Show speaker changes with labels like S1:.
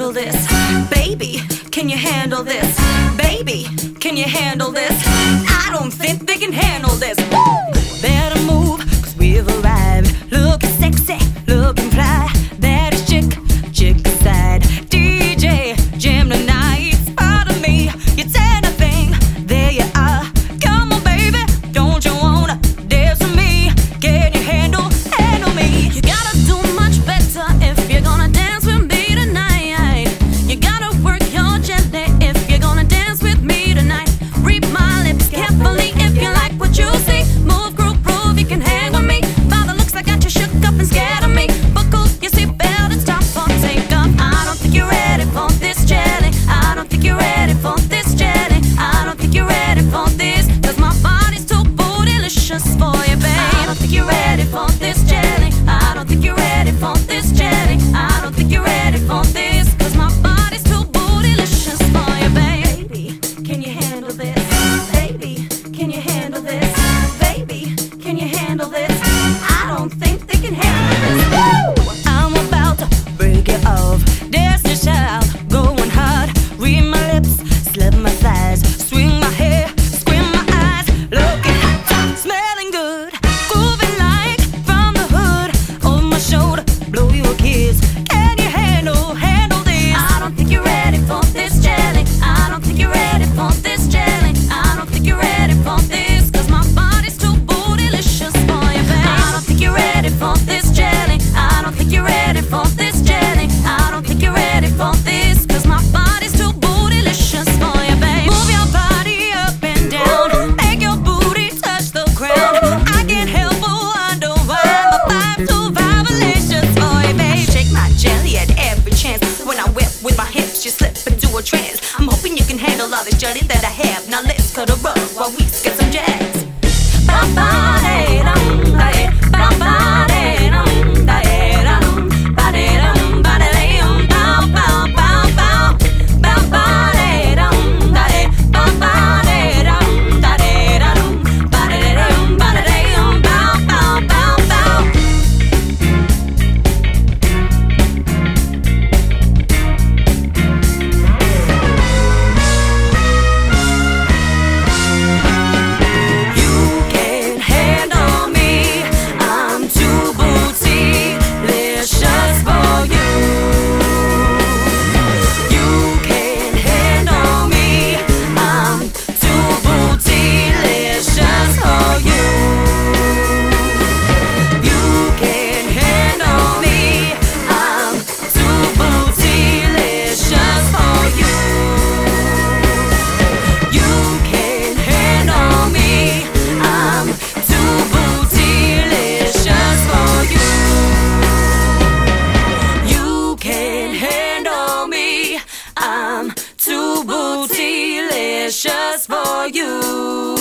S1: handle this? Baby, can you handle this? Baby, can you handle this? I don't think they can handle this. Woo! Better move, cause we've arrived. Looking sexy, looking fly. That is chick aside. DJ, jam the nights. Pardon me, it's anything. There you are. Come on, baby, don't you wanna dance with me? Can you handle me?
S2: You gotta do much better if you're gonna dance with me tonight. You gotta work your jelly if you're gonna dance with me tonight. Read my lips carefully if you like what you see. Move, groove, you can hang with me. By the looks I got you shook up and scared of me. Buckle your seatbelt, it's time for takeoff. I don't think you're ready for this jelly. I don't think you're ready for this jelly. I don't think you're ready for this, cause my body's too bootylicious for you, babe. I don't think you're ready for this jelly. I don't think you're ready for this jelly. I don't think you're ready for this, cause my body's too bootylicious for you, babe.
S1: Baby, can you handle this? Baby, can you handle this? Baby, can you handle this? I don't think they can handle this. Woo! I'm about to break it off. Destiny Child, going hard. Read my lips, slip my thighs, swing my hair, squint my eyes. Looking hot, smelling good, grooving like from the hood. On my shoulder, blow you a kiss. Can you handle this?
S2: I don't think you're ready for this jelly. I don't think you're ready for this jelly. I don't think you're ready for this, cause my body's too bootylicious for you, babe. I don't think you're ready for this jelly. I don't think you're ready for this jelly. I don't think you're ready for this, cause my body's too bootylicious for you, babe.
S1: Move your body up and down, make your booty touch the ground. I can't help but wonder why my vibe's too vibrations for you, babe. Shake my jelly at every chance. When I whip with my hips, you slip into a trance. I'm hoping you can handle all this jelly that I have. Now let's cut a rug while we get some jazz. I'm too bootylicious for you.